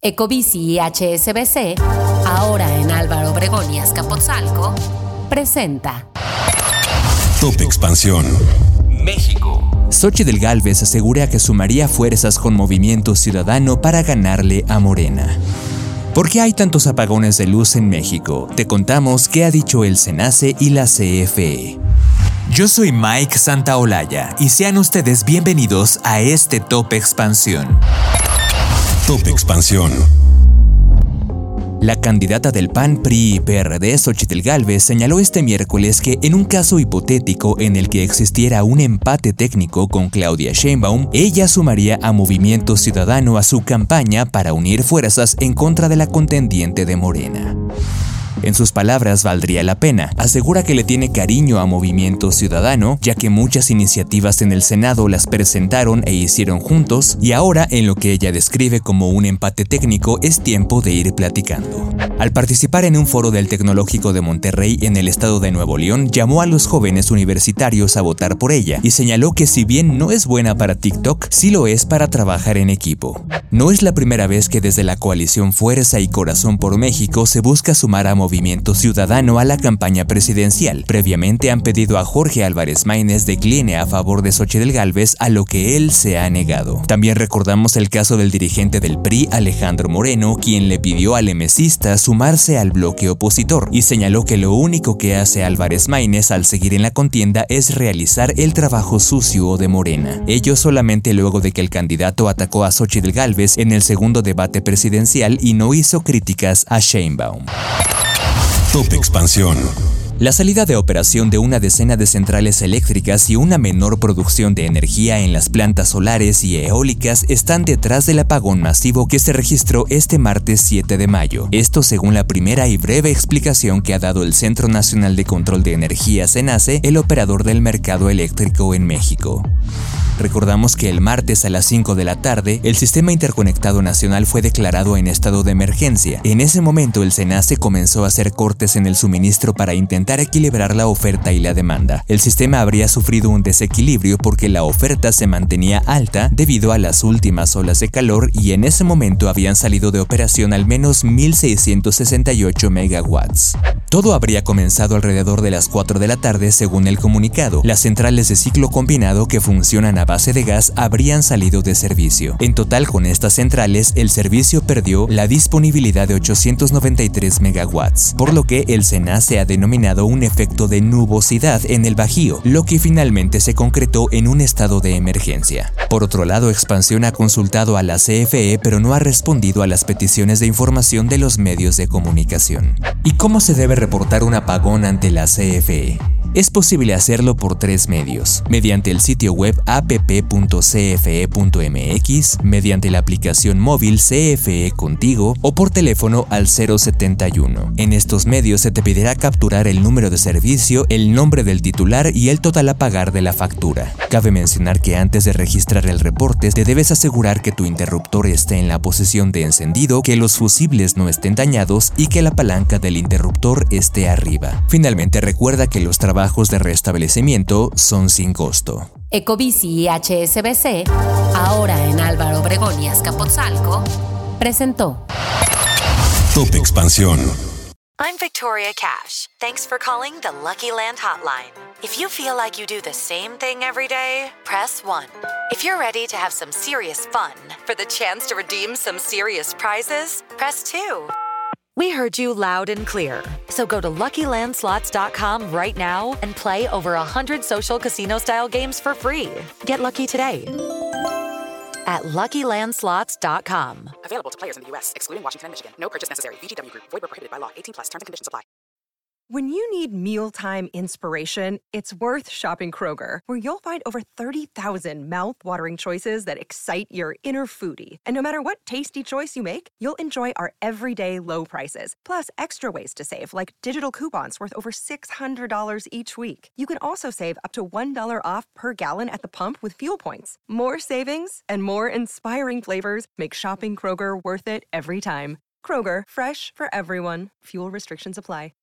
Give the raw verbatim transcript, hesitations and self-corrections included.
Ecobici y H S B C, ahora en Álvaro Obregón y Azcapotzalco, presenta Top Expansión. México. Xóchitl Gálvez asegura que sumaría fuerzas con Movimiento Ciudadano para ganarle a Morena. ¿Por qué hay tantos apagones de luz en México? Te contamos qué ha dicho el SENACE y la C F E. Yo soy Mike Santaolalla y sean ustedes bienvenidos a este Top Expansión. Top Expansión. La candidata del P A N, P R I y P R D, Xóchitl Gálvez, señaló este miércoles que en un caso hipotético en el que existiera un empate técnico con Claudia Sheinbaum, ella sumaría a Movimiento Ciudadano a su campaña para unir fuerzas en contra de la contendiente de Morena. En sus palabras, valdría la pena. Asegura que le tiene cariño a Movimiento Ciudadano, ya que muchas iniciativas en el Senado las presentaron e hicieron juntos, y ahora, en lo que ella describe como un empate técnico, es tiempo de ir platicando. Al participar en un foro del Tecnológico de Monterrey en el estado de Nuevo León, llamó a los jóvenes universitarios a votar por ella, y señaló que si bien no es buena para TikTok, sí lo es para trabajar en equipo. No es la primera vez que desde la coalición Fuerza y Corazón por México se busca sumar a Movimiento Ciudadano a la campaña presidencial. Previamente han pedido a Jorge Álvarez Maínez decline a favor de Xóchitl Gálvez, a lo que él se ha negado. También recordamos el caso del dirigente del P R I, Alejandro Moreno, quien le pidió al emesista sumarse al bloque opositor y señaló que lo único que hace Álvarez Maínez al seguir en la contienda es realizar el trabajo sucio de Morena. Ello solamente luego de que el candidato atacó a Xóchitl Gálvez en el segundo debate presidencial y no hizo críticas a Sheinbaum. Top Expansión. La salida de operación de una decena de centrales eléctricas y una menor producción de energía en las plantas solares y eólicas están detrás del apagón masivo que se registró este martes siete de mayo. Esto según la primera y breve explicación que ha dado el Centro Nacional de Control de Energía, SENACE, el operador del mercado eléctrico en México. Recordamos que el martes a las cinco de la tarde, el Sistema Interconectado Nacional fue declarado en estado de emergencia. En ese momento, el SENACE comenzó a hacer cortes en el suministro para intentar equilibrar la oferta y la demanda. El sistema habría sufrido un desequilibrio porque la oferta se mantenía alta debido a las últimas olas de calor y en ese momento habían salido de operación al menos mil seiscientos sesenta y ocho megawatts. Todo habría comenzado alrededor de las cuatro de la tarde según el comunicado. Las centrales de ciclo combinado que funcionan a base de gas habrían salido de servicio. En total, con estas centrales, el servicio perdió la disponibilidad de ochocientos noventa y tres megawatts, por lo que el SENACE ha denominado un efecto de nubosidad en el Bajío, lo que finalmente se concretó en un estado de emergencia. Por otro lado, Expansión ha consultado a la C F E, pero no ha respondido a las peticiones de información de los medios de comunicación. ¿Y cómo se debe reportar un apagón ante la C F E? Es posible hacerlo por tres medios: mediante el sitio web a p p punto c f e punto m x, mediante la aplicación móvil C F E Contigo o por teléfono al cero setenta y uno. En estos medios se te pedirá capturar el número de servicio, el nombre del titular y el total a pagar de la factura. Cabe mencionar que antes de registrar el reporte te debes asegurar que tu interruptor esté en la posición de encendido, que los fusibles no estén dañados y que la palanca del interruptor esté arriba. Finalmente, recuerda que los trabajos de restablecimiento son sin costo. Ecobici y H S B C, ahora en Álvaro Obregón y Azcapotzalco, presentó Top Expansión. I'm Victoria Cash. Thanks for calling the Lucky Land Hotline. If you feel like you do the same thing every day, press one. If you're ready to have some serious fun for the chance to redeem some serious prizes, press two. We heard you loud and clear. So go to Lucky Land Slots dot com right now and play over one hundred social casino-style games for free. Get lucky today at Lucky Land Slots dot com. Available to players in the U S, excluding Washington and Michigan. No purchase necessary. V G W Group. Void where prohibited by law. eighteen plus. Terms and conditions apply. When you need mealtime inspiration, it's worth shopping Kroger, where you'll find over thirty thousand mouth-watering choices that excite your inner foodie. And no matter what tasty choice you make, you'll enjoy our everyday low prices, plus extra ways to save, like digital coupons worth over six hundred dollars each week. You can also save up to one dollar off per gallon at the pump with fuel points. More savings and more inspiring flavors make shopping Kroger worth it every time. Kroger, fresh for everyone. Fuel restrictions apply.